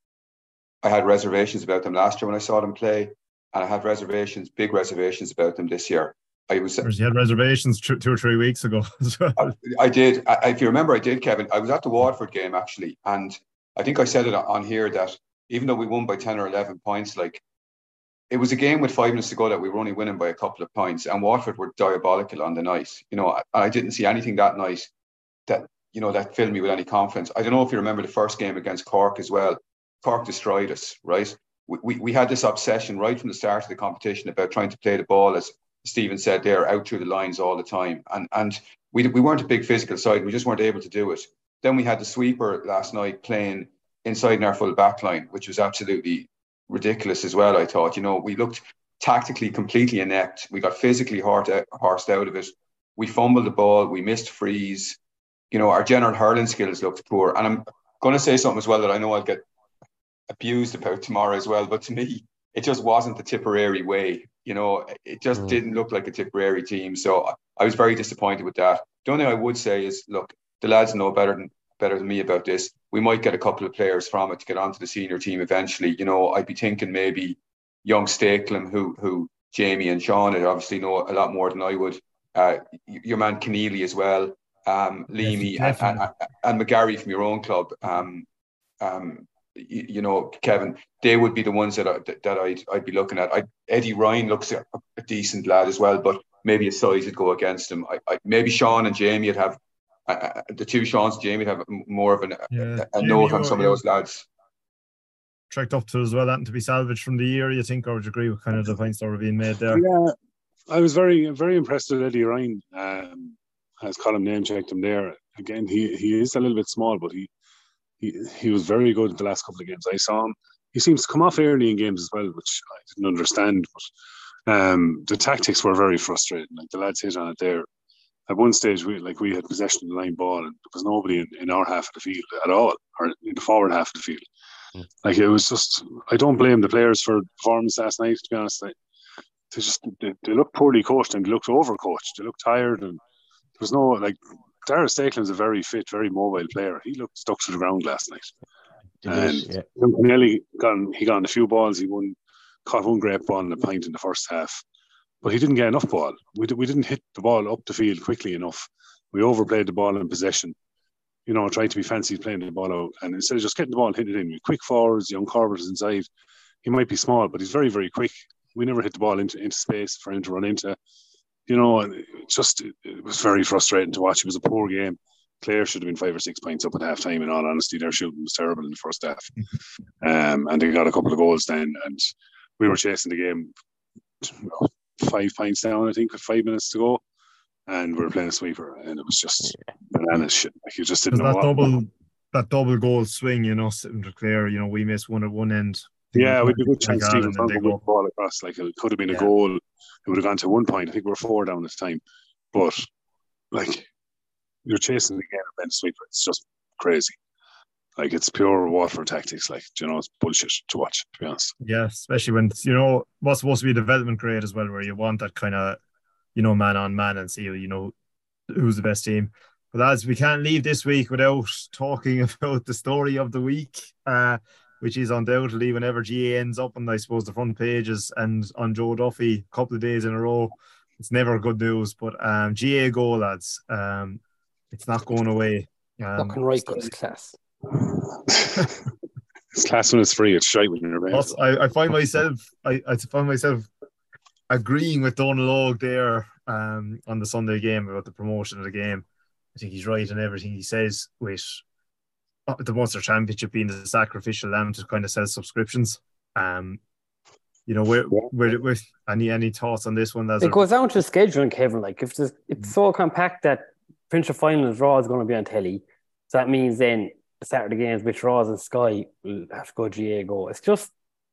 I had reservations about them last year when I saw them play, and I had reservations, big reservations about them this year. I was. You had reservations two or three weeks ago as well. I, I did. I, if you remember, I did, Kevin. I was at the Waterford game actually, and I think I said it on here that even though we won by ten or eleven points, like, it was a game with five minutes to go that we were only winning by a couple of points, and Waterford were diabolical on the night. You know, I, I didn't see anything that night that, you know, that filled me with any confidence. I don't know if you remember the first game against Cork as well. Cork destroyed us, right? We, we, we had this obsession right from the start of the competition about trying to play the ball, as Stephen said there, out through the lines all the time. And and we we weren't a big physical side. We just weren't able to do it. Then we had the sweeper last night playing inside in our full back line, which was absolutely ridiculous as well, I thought. You know, we looked tactically completely inept. We got physically hard, horsed out of it. We fumbled the ball. We missed frees. You know, our general hurling skills looked poor. And I'm going to say something as well that I know I'll get abused about tomorrow as well. But to me, it just wasn't the Tipperary way. You know, it just mm. didn't look like a Tipperary team. So I was very disappointed with that. The only thing I would say is, look, the lads know better than better than me about this. We might get a couple of players from it to get onto the senior team eventually. You know, I'd be thinking maybe young Stakelum, who who Jamie and Sean would obviously know a lot more than I would. Uh, your man Keneally as well, um, Leamy and, and, and McGarry from your own club. Um, um, you, you know, Kevin, they would be the ones that I, that I'd I'd be looking at. I, Eddie Ryan looks a, a decent lad as well, but maybe his size would go against him. I, I, maybe Sean and Jamie would have. Uh, the two Seans, Jamie, have more of an, yeah, a, a note on some of those lads. Tracked up to as well, that to be salvaged from the year, you think, or would you agree with kind of the points that were being made there? Yeah, I was very, very impressed with Eddie Ryan. Um, as Colin name checked him there. Again, he he is a little bit small, but he he he was very good the last couple of games. I saw him. He seems to come off early in games as well, which I didn't understand. But um, the tactics were very frustrating. Like, the lads hit on it there. At one stage, we like we had possession of the line ball, and there was nobody in, in our half of the field at all, or in the forward half of the field. Mm. Like, it was just, I don't blame the players for the performance last night, to be honest. Like, they just they, they looked poorly coached and they looked overcoached. They looked tired, and there was no, like, Dara Stakeland's a very fit, very mobile player. He looked stuck to the ground last night. And yeah. Nelly got he got on a few balls. He won, caught one great ball and a pint in the first half. But he didn't get enough ball. We, we didn't hit the ball up the field quickly enough. We overplayed the ball in possession. You know, tried to be fancy playing the ball out. And instead of just getting the ball and hitting it in, with quick forwards, young Corbett is inside. He might be small, but he's very, very quick. We never hit the ball into, into space for him to run into. You know, and it just, it was very frustrating to watch. It was a poor game. Clare should have been five or six points up at half time. In all honesty, their shooting was terrible in the first half. Um, and they got a couple of goals then. And we were chasing the game, you know, five points down, I think, with five minutes to go, and we were playing a sweeper, and it was just yeah. bananas shit. Like, you just didn't know that what. double that double goal swing, you know, sitting to Clare, you know, we missed one at one end. Yeah, we had a good chance. Stephen found a good ball across. Like, it could have been yeah. a goal. It would have gone to one point. I think we were four down at the time, but like, you're chasing the game and then sweeper. It's just crazy. Like, it's pure Waterford tactics. Like, you know, it's bullshit to watch, to be honest. Yeah, especially when, you know, what's supposed to be a development grade as well, where you want that kind of, you know, man on man and see, you know, who's the best team. But as we can't leave this week without talking about the story of the week, uh, which is undoubtedly whenever G A ends up on, I suppose, the front pages and on Joe Duffy a couple of days in a row, it's never good news. But um, G A go, lads. Um, it's not going away. Um, Fucking right, good class. It's class when it's free. It's shite when you're bad. I, I find myself, I, I find myself agreeing with Donal Og there um, on the Sunday game about the promotion of the game. I think he's right in everything he says, with the Munster Championship being the sacrificial lamb to kind of sell subscriptions. Um, you know, where, where, where, any any thoughts on this one? It a, goes down to scheduling, Kevin. Like, if it's, it's so compact that Provincial Finals Raw is going to be on telly, so that means then the Saturday games, which Raws and Sky will have to go G A go. It's just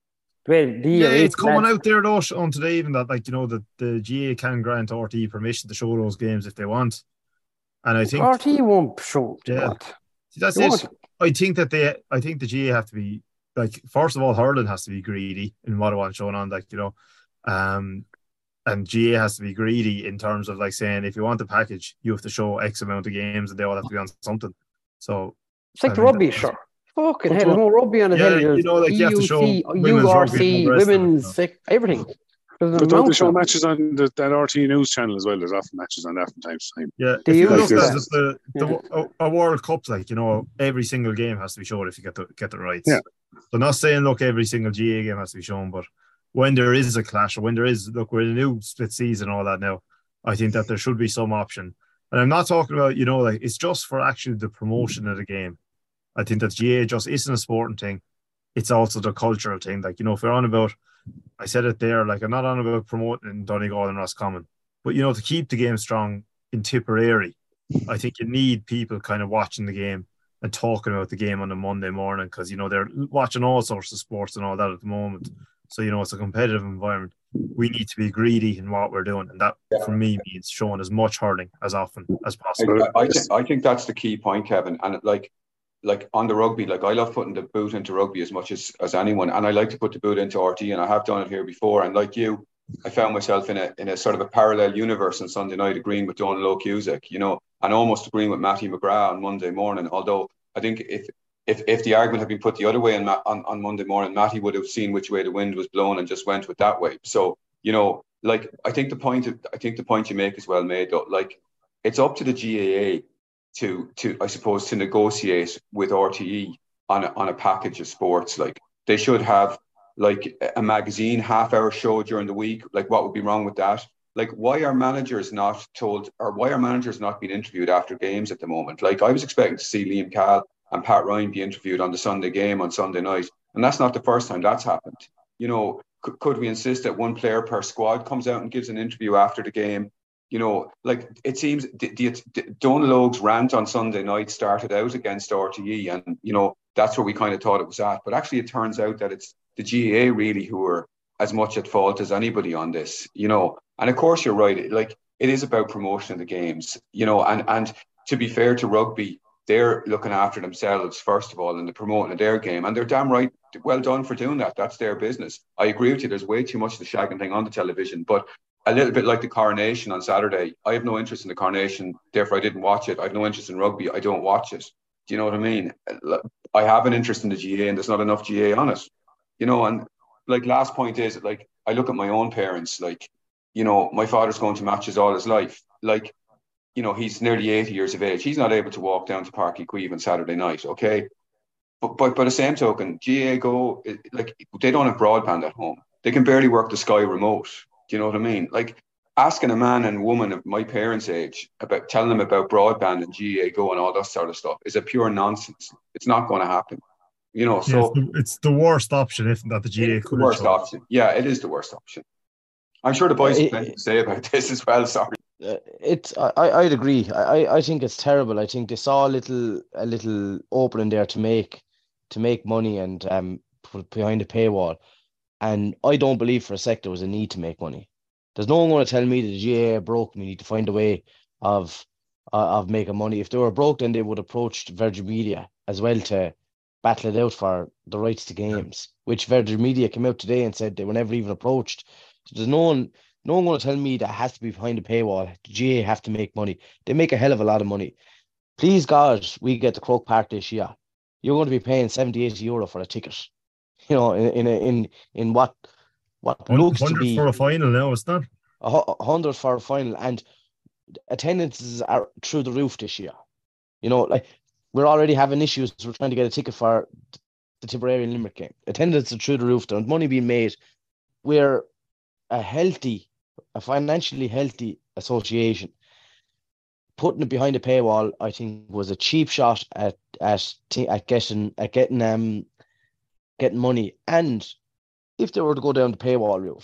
The way the yeah, it's coming lads. out there though on today even that like you know that the G A A can grant R T E permission to show those games if they want, and I think R T E won't show. Yeah, See, that's it. Won't. I think that they, I think the G A A have to be like first of all, hurling has to be greedy in what I want showing on, like you know, um, and G A A has to be greedy in terms of like saying if you want the package, you have to show X amount of games and they all have to be on something. So it's like I the rugby, sure. Fucking hell, there's more rugby on the yeah, telly. You know, like you have to show U R C, women's, like, everything. But don't they show matches on the, that R T E News channel as well? There's often matches on that from time to time. Yeah, they if you use look at the, the, yeah. a, a World Cup, like, you know, every single game has to be shown if you get the get the rights. Yeah. So not saying, look, every single G A A game has to be shown, but when there is a clash or when there is, look, we're in a new split season and all that now, I think that there should be some option. And I'm not talking about, you know, like, it's just for actually the promotion of the game. I think that G A A just isn't a sporting thing. It's also the cultural thing. Like, you know, if we're on about, I said it there, like, I'm not on about promoting Donegal and Roscommon, but, you know, to keep the game strong in Tipperary, I think you need people kind of watching the game and talking about the game on a Monday morning because, you know, they're watching all sorts of sports and all that at the moment. So, you know, it's a competitive environment. We need to be greedy in what we're doing. And that, yeah. for me, means showing as much hurling as often as possible. I, I, th- I think that's the key point, Kevin. And, like, like on the rugby, like I love putting the boot into rugby as much as, as anyone. And I like to put the boot into R T, and I have done it here before. And like you, I found myself in a in a sort of a parallel universe on Sunday night, agreeing with Donal O'Cusack, you know, and almost agreeing with Matty McGrath on Monday morning. Although I think if if if the argument had been put the other way on, on, on Monday morning, Matty would have seen which way the wind was blowing and just went with that way. So, you know, like I think the point of, I think the point you make is well made though. Like it's up to the G A A to to I suppose to negotiate with R T E on a, on a package of sports. Like they should have like a magazine half hour show during the week. Like what would be wrong with that? Like why are managers not told, or why are managers not being interviewed after games at the moment? Like I was expecting to see Liam Cahill and Pat Ryan be interviewed on the Sunday game on Sunday night, and that's not the first time that's happened. You know, could, could we insist that one player per squad comes out and gives an interview after the game? You know, like it seems the, the, the Donal Logue's rant on Sunday night started out against R T E, and you know that's where we kind of thought it was at. But actually, it turns out that it's the G A A really who are as much at fault as anybody on this. You know, and of course you're right. Like it is about promotion of the games. You know, and and to be fair to rugby, they're looking after themselves first of all in the promoting of their game, and they're damn right well done for doing that. That's their business. I agree with you. There's way too much of the shagging thing on the television, but a little bit like the Coronation on Saturday. I have no interest in the Coronation, therefore I didn't watch it. I have no interest in rugby. I don't watch it. Do you know what I mean? I have an interest in the G A A, and there's not enough G A A on it. You know, and like last point is, like, I look at my own parents, like, you know, my father's going to matches all his life. Like, you know, he's nearly eighty years of age. He's not able to walk down to Páirc Uí Chaoimh on Saturday night, okay? But, but by the same token, G A A Go, like, they don't have broadband at home. They can barely work the Sky remote. Do you know what I mean? Like asking a man and woman of my parents' age about telling them about broadband and G A A Go and all that sort of stuff is a pure nonsense. It's not going to happen. You know, so yeah, it's, the, it's the worst option, if that the G A A could. The worst option. Yeah, it is the worst option. I'm sure the boys have plenty to say about this as well. Sorry. Uh, it's I I'd agree. I I think it's terrible. I think they saw a little a little opening there to make to make money and um put behind a paywall. And I don't believe for a sec there was a need to make money. There's no one going to tell me that the G A A broke and we need to find a way of uh, of making money. If they were broke, then they would approach Virgin Media as well to battle it out for the rights to games, which Virgin Media came out today and said they were never even approached. So there's no one, no one going to tell me that has to be behind a paywall. The G A A have to make money. They make a hell of a lot of money. Please God, we get the Croke Park this year. You're going to be paying seventy, eighty euro for a ticket. You know, in in in in what what looks to be for a final now, it's not a hundred for a final, and attendances are through the roof this year. You know, like we're already having issues. We're trying to get a ticket for the Tipperary and Limerick game. Attendance are through the roof. There's money being made. We're a healthy, a financially healthy association. Putting it behind a paywall, I think, was a cheap shot at at at getting at getting um. getting money. And if they were to go down the paywall route,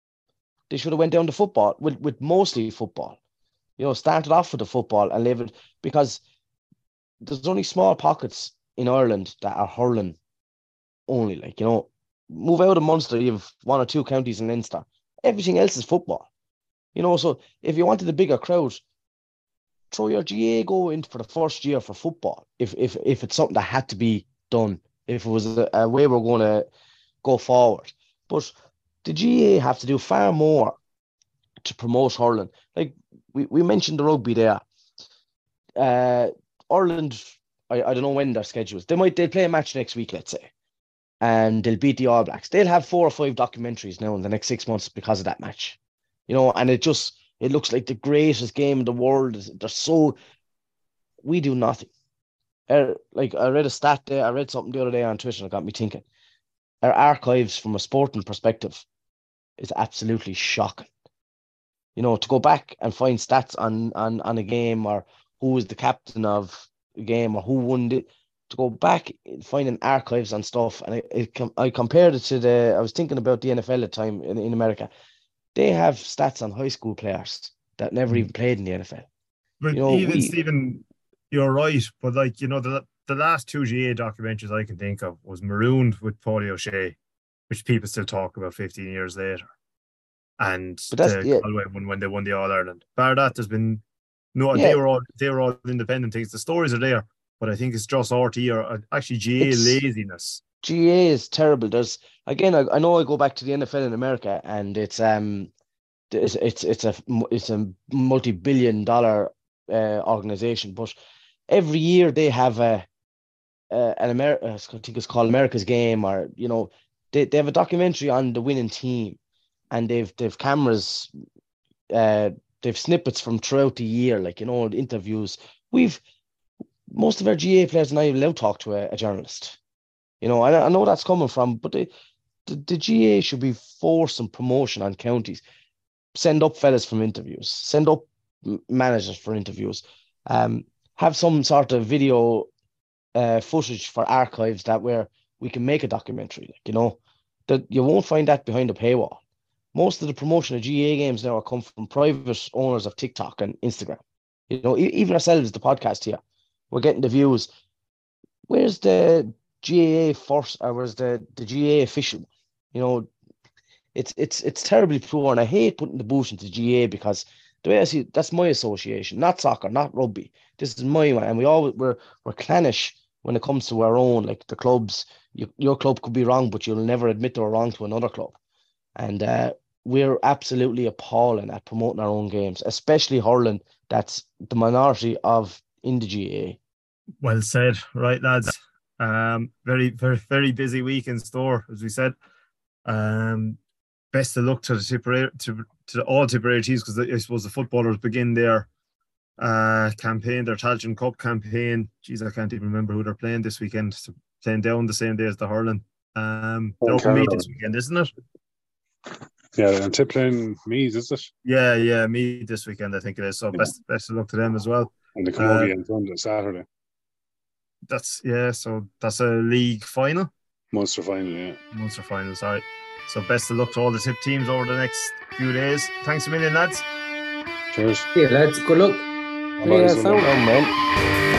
they should have went down to football with, with mostly football. You know, started off with the football and leave it, because there's only small pockets in Ireland that are hurling only. Like, you know, move out of Munster, you have one or two counties in Leinster. Everything else is football. You know, so if you wanted a bigger crowd, throw your G A A go in for the first year for football. If if if it's something that had to be done, if it was a, a way we're going to go forward. But the G A A have to do far more to promote hurling. Like we, we mentioned the rugby there. Uh, Ireland, I, I don't know when their schedules. They might they'll play a match next week, let's say, and they'll beat the All Blacks. They'll have four or five documentaries now in the next six months because of that match. You know, and it just it looks like the greatest game in the world. They're so we do nothing. Uh, like I read a stat there, I read something the other day on Twitter and it got me thinking. Our archives from a sporting perspective is absolutely shocking. You know, to go back and find stats on on, on a game, or who was the captain of the game, or who won it, to go back finding archives and stuff. And I, it, I compared it to the, I was thinking about the N F L at the time in, in America. They have stats on high school players that never even played in the N F L. But you know, even, we, Stephen, you're right. But like, you know, the the last two G A A documentaries I can think of was Marooned with Paulie O'Shea, which people still talk about fifteen years later. And the yeah. Galway one when they won the All Ireland. Bar that, there's been no. Yeah. They were all they were all independent things. The stories are there, but I think it's just R T E or actually G A A It's, laziness. G A A is terrible. There's again, I, I know I go back to the N F L in America, and it's um, it's it's it's a it's a multi-billion dollar uh, organization, but every year they have a, a an America. I think it's called America's Game, or you know, they they have a documentary on the winning team, and they've they've cameras, uh, they've snippets from throughout the year, like you know, interviews. We've most of our G A A players not even allowed to talk to a, a journalist. You know, I, I know that's coming from, but the, the, the G A A should be forcing promotion on counties. Send up fellas from interviews. Send up managers for interviews. Um, have some sort of video uh, footage for archives that where we can make a documentary. Like, you know, that you won't find that behind a paywall. Most of the promotion of G A A games now are come from private owners of TikTok and Instagram. You know, even ourselves, the podcast here, we're getting the views. Where's the G A A first, or where's the, the G A A official? You know, it's it's it's terribly poor, and I hate putting the boot into G A A because the way I see it, that's my association, not soccer, not rugby. This is my one, and we always we're we're clannish when it comes to our own, like the clubs. You, your club could be wrong, but you'll never admit they were wrong to another club, and uh, we're absolutely appalling at promoting our own games, especially hurling. That's the minority of in the G A A. Well said, right, lads. Um, very, very, very busy week in store, as we said. Um, best of luck to the Tipperary, to, to the, all Tipperary teams, because I suppose the footballers begin their uh, campaign, their Tailteann Cup campaign. Jeez, I can't even remember who they're playing this weekend. So playing down the same day as the hurling. Um, they're up in Meath this weekend, isn't it? Yeah, and Tip playing Meath, is it? Yeah, yeah, Meath this weekend, I think it is. So yeah. best, best of luck to them as well. And the Camogie on Sunday, Saturday. That's yeah, so that's a league final. Munster final, yeah. Munster final, sorry. So best of luck to all the Tip teams over the next few days. Thanks a million, lads. Cheers. Yeah, lads. Good luck. Yeah, so long, man.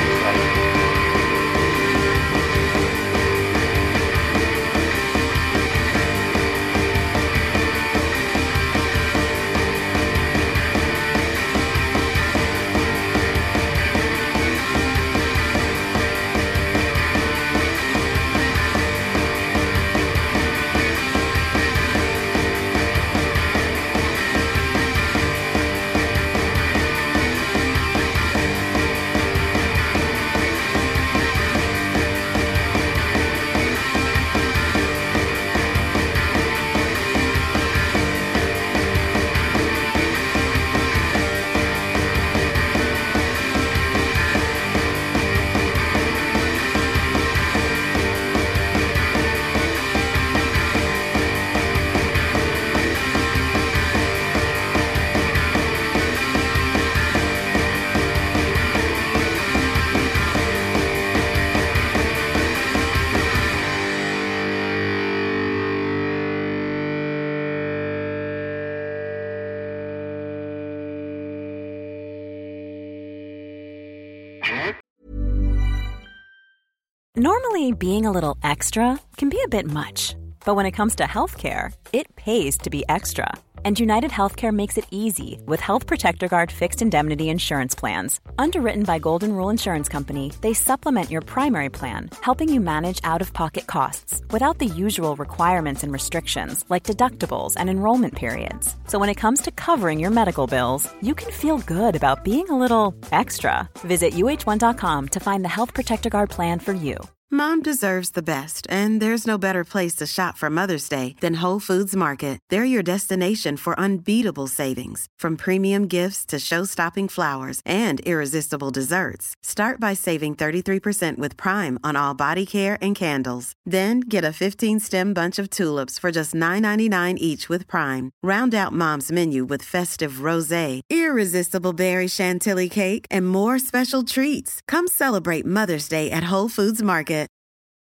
Normally, being a little extra can be a bit much, But when it comes to healthcare, it pays to be extra. And United Healthcare makes it easy with Health Protector Guard fixed indemnity insurance plans. Underwritten by Golden Rule Insurance Company, they supplement your primary plan, helping you manage out-of-pocket costs without the usual requirements and restrictions like deductibles and enrollment periods. So when it comes to covering your medical bills, you can feel good about being a little extra. Visit U H one dot com to find the Health Protector Guard plan for you. Mom deserves the best, and there's no better place to shop for Mother's Day than Whole Foods Market. They're your destination for unbeatable savings, from premium gifts to show-stopping flowers and irresistible desserts. Start by saving thirty-three percent with Prime on all body care and candles. Then get a fifteen-stem bunch of tulips for just nine ninety-nine each with Prime. Round out Mom's menu with festive rosé, irresistible berry chantilly cake, and more special treats. Come celebrate Mother's Day at Whole Foods Market.